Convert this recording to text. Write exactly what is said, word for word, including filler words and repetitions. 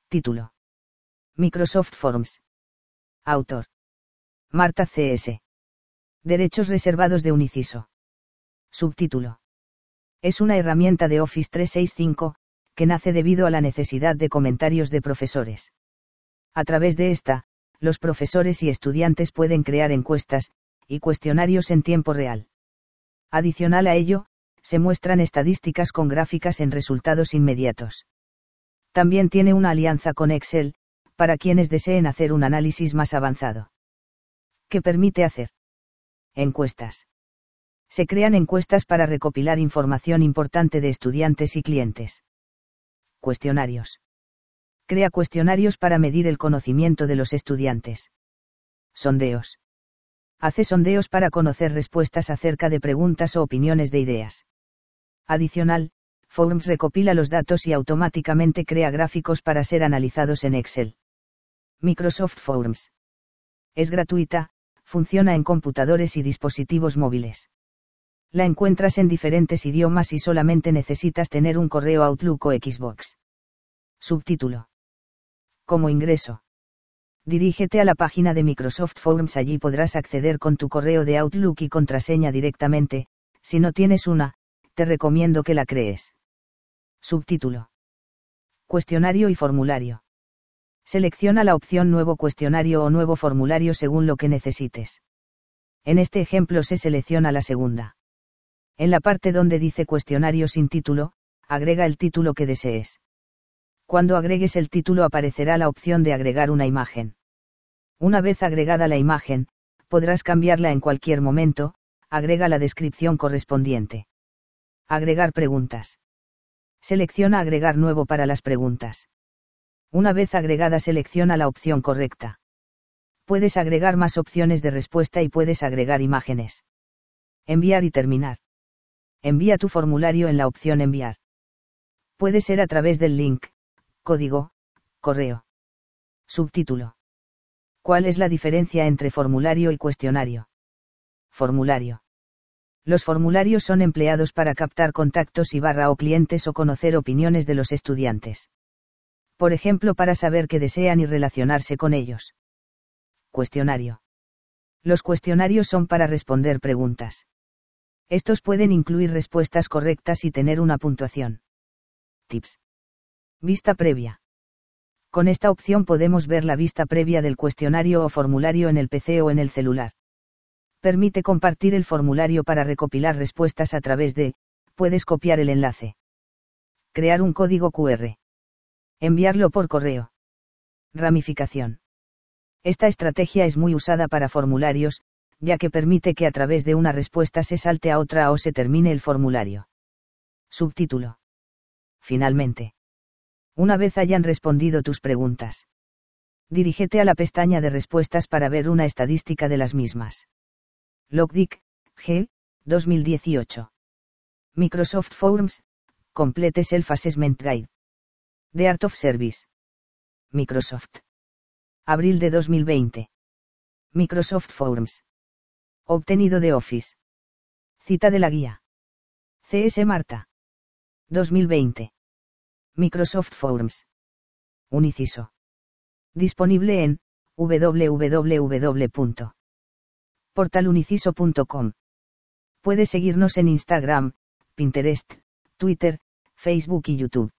Título. Microsoft Forms. Autor. Marta C S. Derechos reservados de Uniciso. Subtítulo. Es una herramienta de Office trescientos sesenta y cinco, que nace debido a la necesidad de comentarios de profesores. A través de esta, los profesores y estudiantes pueden crear encuestas y cuestionarios en tiempo real. Adicional a ello, se muestran estadísticas con gráficas en resultados inmediatos. También tiene una alianza con Excel, para quienes deseen hacer un análisis más avanzado. ¿Qué permite hacer? Encuestas. Se crean encuestas para recopilar información importante de estudiantes y clientes. Cuestionarios. Crea cuestionarios para medir el conocimiento de los estudiantes. Sondeos. Hace sondeos para conocer respuestas acerca de preguntas o opiniones de ideas. Adicional, Forms recopila los datos y automáticamente crea gráficos para ser analizados en Excel. Microsoft Forms. Es gratuita, funciona en computadores y dispositivos móviles. La encuentras en diferentes idiomas y solamente necesitas tener un correo Outlook o Xbox. Subtítulo. Como ingreso. Dirígete a la página de Microsoft Forms, allí podrás acceder con tu correo de Outlook y contraseña directamente. Si no tienes una, te recomiendo que la crees. Subtítulo. Cuestionario y formulario. Selecciona la opción Nuevo cuestionario o Nuevo formulario según lo que necesites. En este ejemplo se selecciona la segunda. En la parte donde dice cuestionario sin título, agrega el título que desees. Cuando agregues el título aparecerá la opción de agregar una imagen. Una vez agregada la imagen, podrás cambiarla en cualquier momento. Agrega la descripción correspondiente. Agregar preguntas. Selecciona agregar nuevo para las preguntas. Una vez agregada selecciona la opción correcta. Puedes agregar más opciones de respuesta y puedes agregar imágenes. Enviar y terminar. Envía tu formulario en la opción enviar. Puede ser a través del link, código, correo. Subtítulo. ¿Cuál es la diferencia entre formulario y cuestionario? Formulario. Los formularios son empleados para captar contactos y barra o clientes o conocer opiniones de los estudiantes. Por ejemplo, para saber qué desean y relacionarse con ellos. Cuestionario. Los cuestionarios son para responder preguntas. Estos pueden incluir respuestas correctas y tener una puntuación. Tips. Vista previa. Con esta opción podemos ver la vista previa del cuestionario o formulario en el P C o en el celular. Permite compartir el formulario para recopilar respuestas a través de, puedes copiar el enlace. Crear un código cu erre. Enviarlo por correo. Ramificación. Esta estrategia es muy usada para formularios, ya que permite que a través de una respuesta se salte a otra o se termine el formulario. Subtítulo. Finalmente. Una vez hayan respondido tus preguntas, dirígete a la pestaña de respuestas para ver una estadística de las mismas. Logdic, G, dos mil dieciocho. Microsoft Forms, Complete Self-Assessment Guide. The Art of Service. Microsoft. Abril de dos mil veinte. Microsoft Forms. Obtenido de Office. Cita de la guía. C S Marta. dos mil veinte. Microsoft Forms. Uniciso. Disponible en doble u doble u doble u punto portal uniciso punto com. Puedes seguirnos en Instagram, Pinterest, Twitter, Facebook y YouTube.